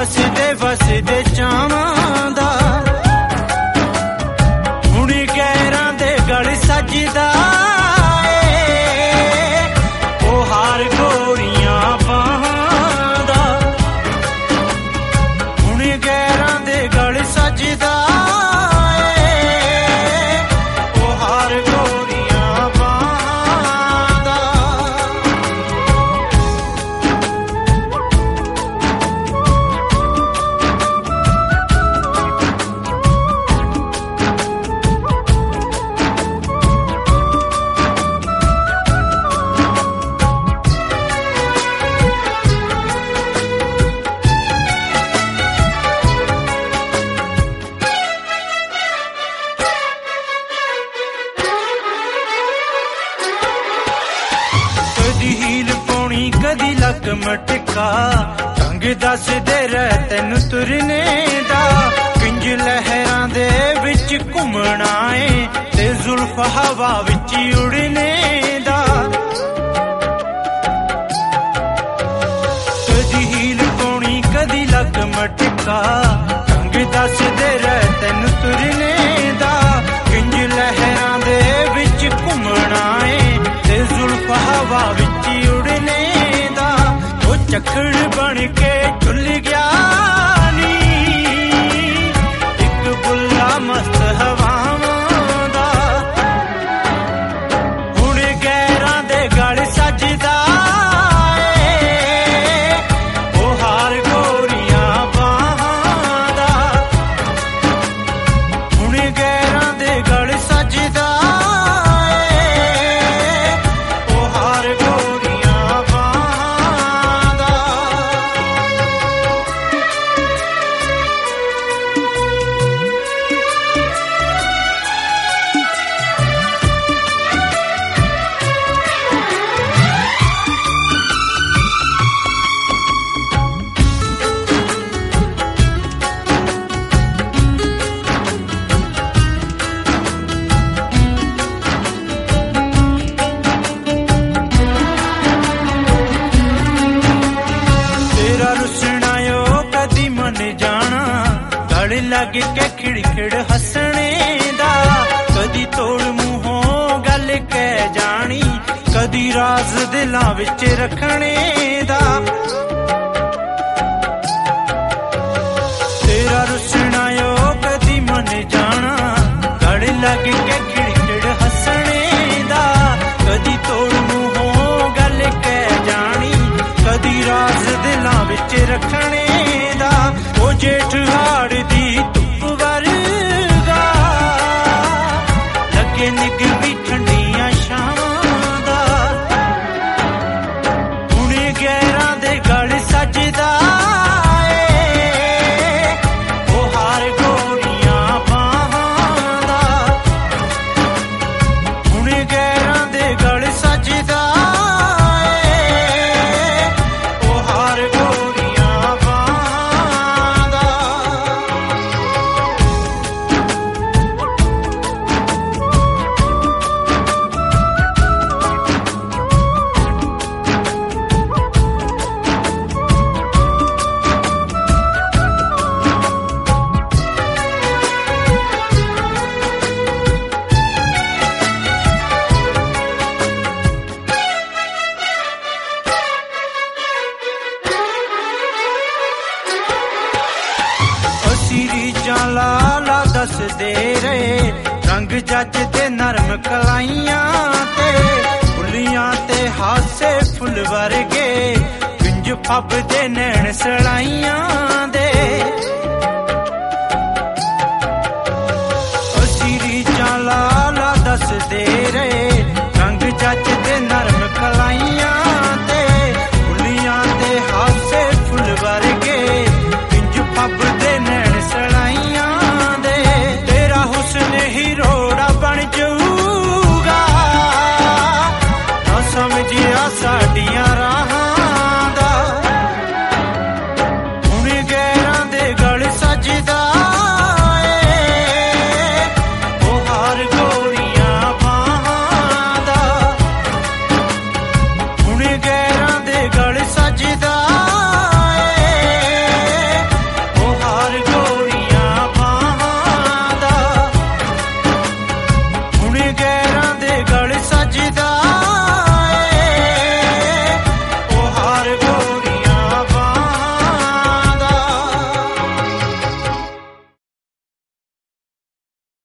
ਹੱਸਦੇ ਵਸਦੇ ਚਾਵਾਂ ਦਾ ਹੁਣ ਗੈਰਾਂ ਦੇ ਗਲ ਸਜਦਾ ਏ ਉਹ ਹਾਰ ਗੋਰੀਆਂ ਬਾਹਾਂ ਦਾ ਹੁਣ ਗੈਰਾਂ ਦੇ ਗਲ ਸਜਦਾ कदी लक मटका ढंग दसदे रह तैनू तुरने दा किंज लहरां दे विच घुमना ए ते जुल्फ हवा विच उड़ने दा कदी हील पौनी कदी लक मटका ढंग दसदे रह तैनू तुरने दा किंज लहरां दे विच घुमना ए ते जुल्फ हवा विच उड़ने चक्कड़ बन के झुल गया नी एक बुल्ला मस्त हवावां दा हुण गैरां दे गल सजदा ए ओ हार गोरियां बाहां दा हुण गैरां दे गल सजदा लग के खिड़खिड़ हसने दा कदी तोड़ मुंहों गल कह जानी कदी राज दिलां विच रखने दा तेरा रुसना ओ कदी मन जाना गल लग के खिड़खिड़ हसने दा कदी तोड़ मुंहों गल कह जानी कदी राज दिलां विच रखने दा ओ जेठ हाड़ दी निग भी ठंडिया शामां दा हुण गैरां दे गल सजदा ए ओ हार गोरियां बाहां दा हुण गैरां दे गल सजदा ए ओ हार गोरियां बाहां दा लाला दसदे रहे रंग जज ते नरम कलाइयां ते फुलियां ते हासे फुल वर्गे गुंज फब दे नैन सड़ाइयां दे सीरी लाला दसदे रहे रंग जज ते नरम कलाइयां ते फुलियां ते हासे फुल वर्गे गुंज फब दे नैन सड़ाइयां दे तेरा हुस्न ही रोड़ा बन जाऊगा ना समझिया साडियां राह